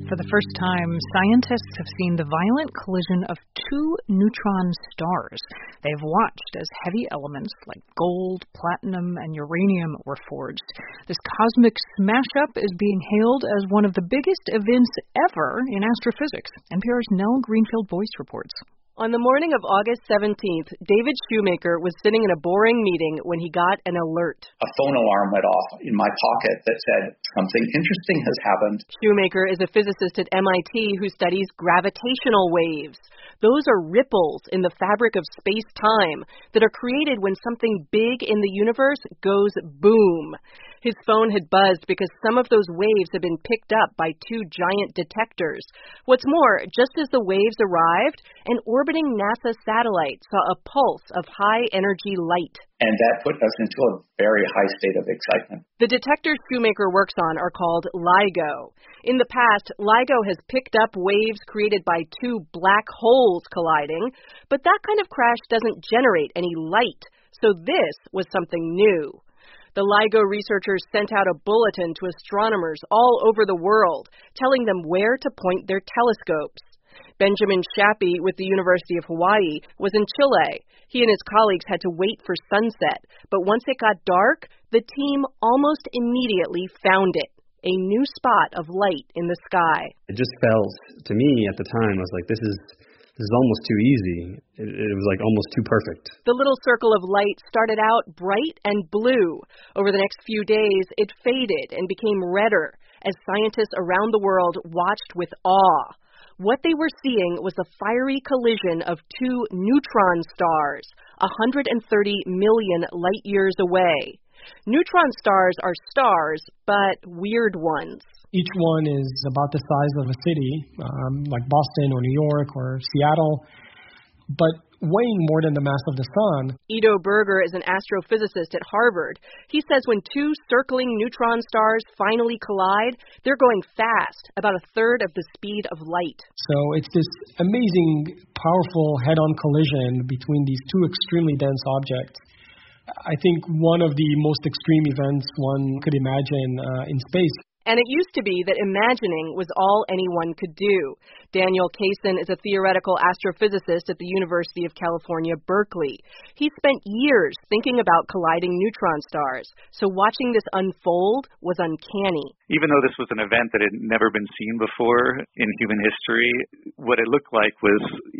For the first time, scientists have seen the violent collision of two neutron stars. They've watched as heavy elements like gold, platinum, and uranium were forged. This cosmic smash-up is being hailed as one of the biggest events ever in astrophysics. NPR's Nell Greenfield-Boyce reports. On the morning of August 17th, David Shoemaker was sitting in a boring meeting when he got an alert. A phone alarm went off in my pocket that said, something interesting has happened. Shoemaker is a physicist at MIT who studies gravitational waves. Those are ripples in the fabric of space-time that are created when something big in the universe goes boom. His phone had buzzed because some of those waves had been picked up by two giant detectors. What's more, just as the waves arrived, an orbiting NASA satellite saw a pulse of high-energy light. And that put us into a very high state of excitement. The detectors Shoemaker works on are called LIGO. In the past, LIGO has picked up waves created by two black holes colliding, but that kind of crash doesn't generate any light. So this was something new. The LIGO researchers sent out a bulletin to astronomers all over the world, telling them where to point their telescopes. Benjamin Shappy with the University of Hawaii was in Chile. He and his colleagues had to wait for sunset, but once it got dark, the team almost immediately found it, a new spot of light in the sky. It just felt, to me at the time, I was like, this is almost too easy. It was like almost too perfect. The little circle of light started out bright and blue. Over the next few days, it faded and became redder as scientists around the world watched with awe. What they were seeing was the fiery collision of two neutron stars, 130 million light years away. Neutron stars are stars, but weird ones. Each one is about the size of a city, like Boston or New York or Seattle, but weighing more than the mass of the sun. Ido Berger is an astrophysicist at Harvard. He says when two circling neutron stars finally collide, they're going fast, about a third of the speed of light. So it's this amazing, powerful head-on collision between these two extremely dense objects. I think one of the most extreme events one could imagine in space. And it used to be that imagining was all anyone could do. Daniel Kaysen is a theoretical astrophysicist at the University of California, Berkeley. He spent years thinking about colliding neutron stars, so watching this unfold was uncanny. Even though this was an event that had never been seen before in human history, what it looked like was,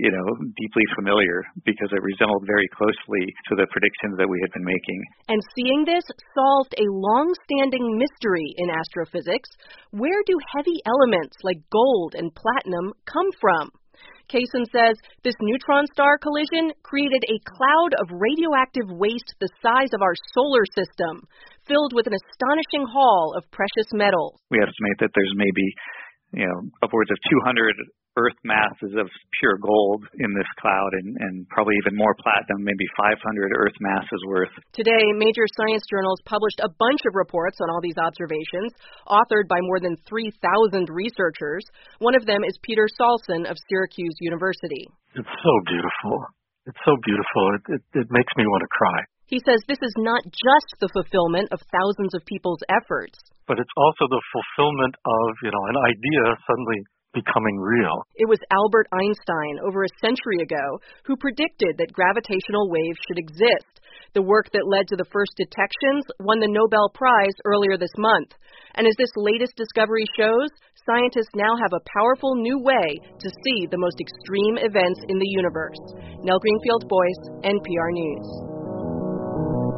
deeply familiar because it resembled very closely to the predictions that we had been making. And seeing this solved a long-standing mystery in astrophysics. Where do heavy elements like gold and platinum come from? Kaysen says this neutron star collision created a cloud of radioactive waste the size of our solar system, filled with an astonishing haul of precious metals. We estimate that there's maybe, upwards of 200 Earth masses of pure gold in this cloud and probably even more platinum, maybe 500 Earth masses worth. Today, major science journals published a bunch of reports on all these observations, authored by more than 3,000 researchers. One of them is Peter Salson of Syracuse University. It's so beautiful. It's so beautiful. It makes me want to cry. He says this is not just the fulfillment of thousands of people's efforts, but it's also the fulfillment of, an idea suddenly becoming real. It was Albert Einstein over a century ago who predicted that gravitational waves should exist. The work that led to the first detections won the Nobel Prize earlier this month. And as this latest discovery shows, scientists now have a powerful new way to see the most extreme events in the universe. Nell Greenfield-Boyce, NPR News.